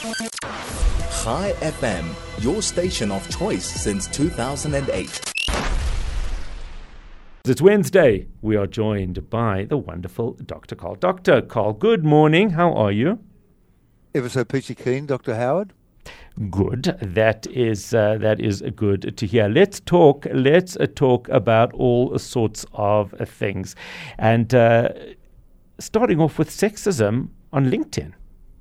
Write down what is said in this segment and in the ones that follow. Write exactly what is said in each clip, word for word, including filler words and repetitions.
Chai F M, your station of choice since two thousand eight. It's Wednesday. We are joined by the wonderful Doctor Carl. Doctor Carl, good morning. How are you? Ever so peachy keen, Doctor Howard. Good. That is uh, that is good to hear. Let's talk. Let's uh, talk about all sorts of uh, things, and uh, starting off with sexism on LinkedIn.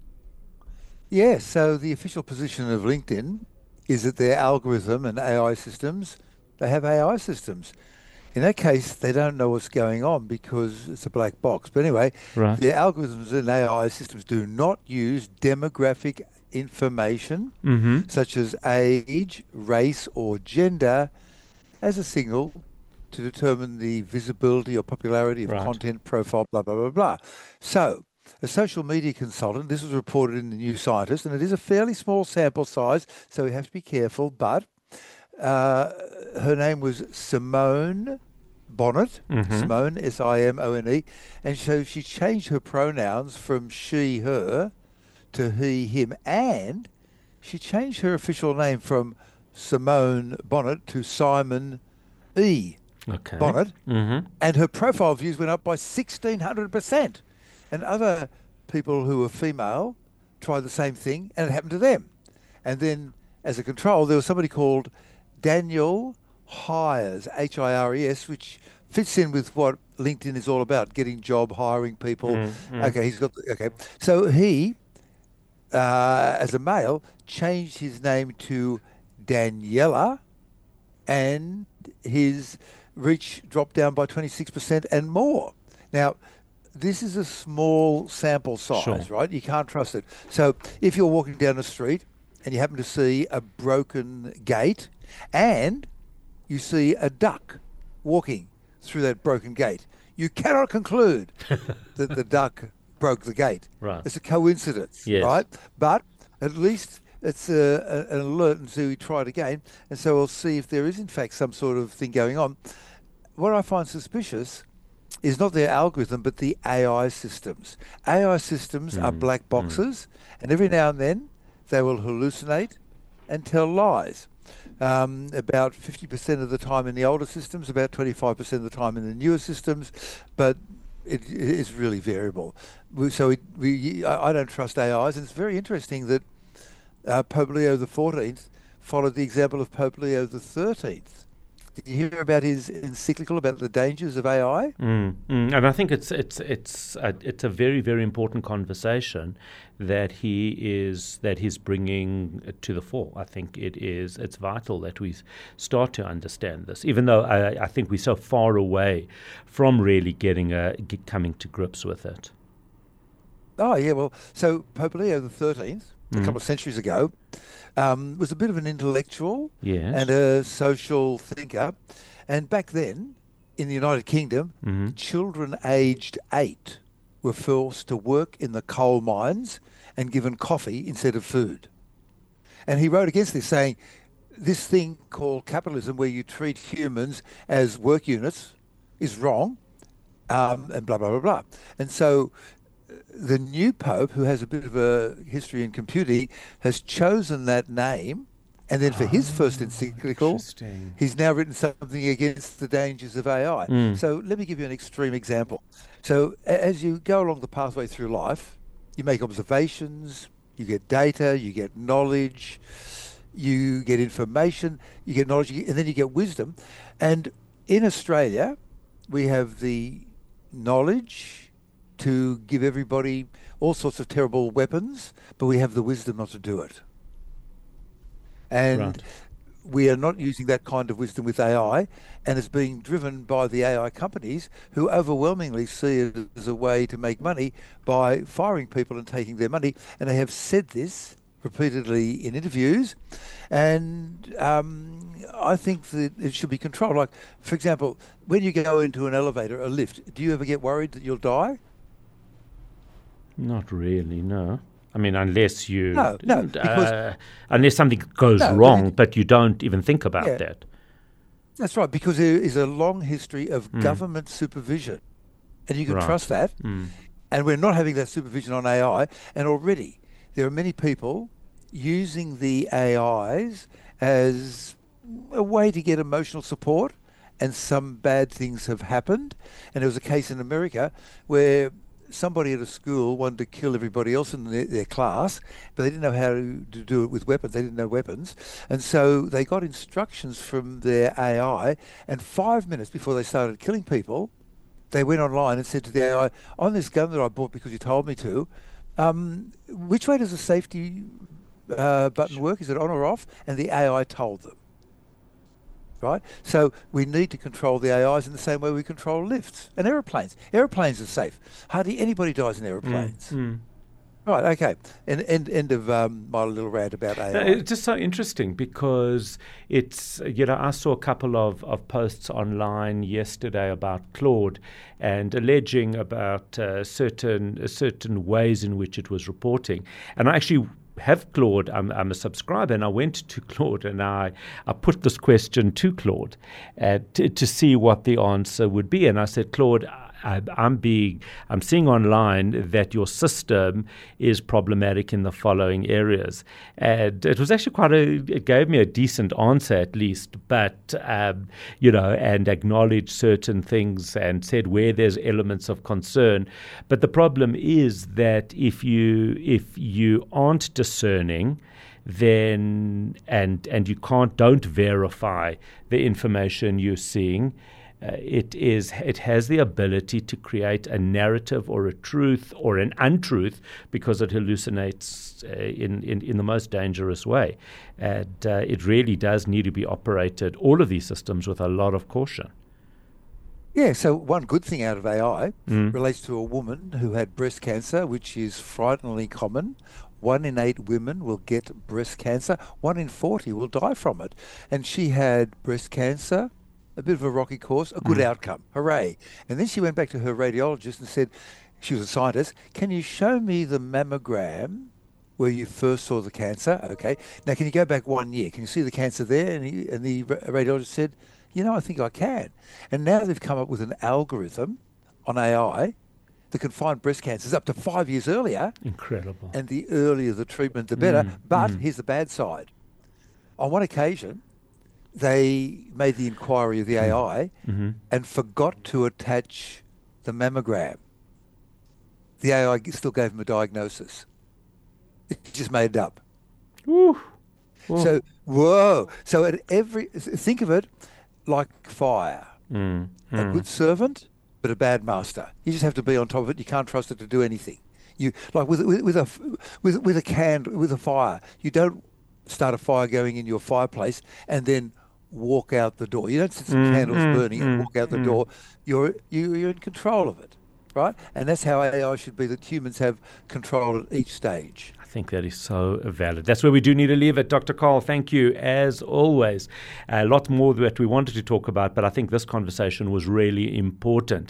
Yeah. So the official position of LinkedIn is that their algorithm and A I systems, they have A I systems. In that case, they don't know what's going on because it's a black box. But anyway, right. The algorithms and A I systems do not use demographic information, mm-hmm. such as age, race, or gender, as a signal to determine the visibility or popularity of right. content, profile, blah, blah, blah, blah. So, a social media consultant, this was reported in the New Scientist, and it is a fairly small sample size, so we have to be careful, but uh, her name was Simone Bonnet, mm-hmm. Simone, S I M O N E, and so she changed her pronouns from she, her, to he, him, and she changed her official name from Simone Bonnet to Simon E. Okay. Bonnet, mm-hmm. and her profile views went up by sixteen hundred percent. And other people who were female tried the same thing, and it happened to them. And then, as a control, there was somebody called Daniel Hires, H I R E S, which fits in with what LinkedIn is all about, getting job, hiring people. Mm-hmm. Okay, he's got, okay. So he, uh, as a male, changed his name to Daniela, and his reach dropped down by twenty-six percent and more. Now, this is a small sample size, sure. right? You can't trust it. So if you're walking down the street and you happen to see a broken gate and you see a duck walking through that broken gate, you cannot conclude that the duck broke the gate. Right. It's a coincidence, yes. right? But at least it's a, a, an alert, and so we try it again. And so we'll see if there is, in fact, some sort of thing going on. What I find suspicious is not their algorithm, but the A I systems. A I systems mm. are black boxes, mm. and every now and then they will hallucinate and tell lies. Um, about fifty percent of the time in the older systems, about twenty-five percent of the time in the newer systems, but it, it is really variable. We, so we, we, I don't trust A Is, and it's very interesting that uh, Pope Leo the fourteenth followed the example of Pope Leo the thirteenth. Did you hear about his encyclical about the dangers of A I? Mm, mm, and I think it's it's it's a, it's a very very important conversation that he is that he's bringing to the fore. I think it is it's vital that we start to understand this, even though I, I think we're so far away from really getting a get, coming to grips with it. Oh yeah, well, so Pope Leo the thirteenth, mm. a couple of centuries ago, Um, was a bit of an intellectual yes. and a social thinker. And back then, in the United Kingdom, mm-hmm. children aged eight were forced to work in the coal mines and given coffee instead of food. And he wrote against this, saying, this thing called capitalism, where you treat humans as work units, is wrong, um, and blah, blah, blah, blah. And so the new Pope, who has a bit of a history in computing, has chosen that name, and then for oh, his first encyclical, he's now written something against the dangers of A I. Mm. So let me give you an extreme example. So as you go along the pathway through life, you make observations, you get data, you get knowledge, you get information, you get knowledge, and then you get wisdom. And in Australia, we have the knowledge to give everybody all sorts of terrible weapons, but we have the wisdom not to do it. And right. we are not using that kind of wisdom with A I, and it's being driven by the A I companies, who overwhelmingly see it as a way to make money by firing people and taking their money. And they have said this repeatedly in interviews, and um, I think that it should be controlled. Like, for example, when you go into an elevator, a lift, do you ever get worried that you'll die? Not really, no. I mean, unless you, no, no, because, uh, unless something goes no, wrong, but, it, but you don't even think about yeah, that. That's right, because there is a long history of mm. government supervision, and you can right. trust that. Mm. And we're not having that supervision on A I, and already there are many people using the A Is as a way to get emotional support, and some bad things have happened. And there was a case in America where somebody at a school wanted to kill everybody else in their, their class, but they didn't know how to, to do it with weapons. They didn't know weapons. And so they got instructions from their A I, and five minutes before they started killing people, they went online and said to the A I, on this gun that I bought because you told me to, um, which way does the safety uh, button work? Is it on or off? And the A I told them. Right? So we need to control the A Is in the same way we control lifts and aeroplanes. Aeroplanes are safe. Hardly anybody dies in aeroplanes. Mm, mm. Right, okay. And end, end of um, my little rant about A I. No, it's just so interesting because it's, you know, I saw a couple of, of posts online yesterday about Claude and alleging about uh, certain certain ways in which it was reporting. And I actually have Claude, I'm, I'm a subscriber, and I went to Claude and I, I put this question to Claude uh, to, to see what the answer would be. And I said, Claude, I, I'm being, I'm seeing online that your system is problematic in the following areas. And it was actually quite a, it gave me a decent answer at least, but, um, you know, and acknowledged certain things and said where there's elements of concern. But the problem is that if you, if you aren't discerning, then, and, and you can't, don't verify the information you're seeing, Uh, it is. It has the ability to create a narrative or a truth or an untruth because it hallucinates uh, in, in, in the most dangerous way. And uh, it really does need to be operated, all of these systems, with a lot of caution. Yeah, so one good thing out of A I Mm. relates to a woman who had breast cancer, which is frighteningly common. One in eight women will get breast cancer. One in forty will die from it. And she had breast cancer, a bit of a rocky course, a good Mm. outcome. Hooray. And then she went back to her radiologist and said, she was a scientist, can you show me the mammogram where you first saw the cancer? Okay. Now, can you go back one year? Can you see the cancer there? And, he, and the radiologist said, you know, I think I can. And now they've come up with an algorithm on A I that can find breast cancers up to five years earlier. Incredible. And the earlier the treatment, the better. Mm, But mm. here's the bad side. On one occasion, they made the inquiry of the A I Mm-hmm. and forgot to attach the mammogram. The A I still gave them a diagnosis. It just made it up. Woo. Whoa. So, whoa. So at every, think of it like fire. Mm, A mm. good servant, but a bad master. You just have to be on top of it. You can't trust it to do anything. You like with with, with a with with a can with a fire. You don't start a fire going in your fireplace and then walk out the door. You don't sit some Mm, candles mm, burning and mm, walk out the mm. door. You're you, you're in control of it, right? And that's how A I should be. That humans have control at each stage. I think that is so valid. That's where we do need to leave it. Doctor Karl, thank you as always. A lot more that we wanted to talk about, but I think this conversation was really important.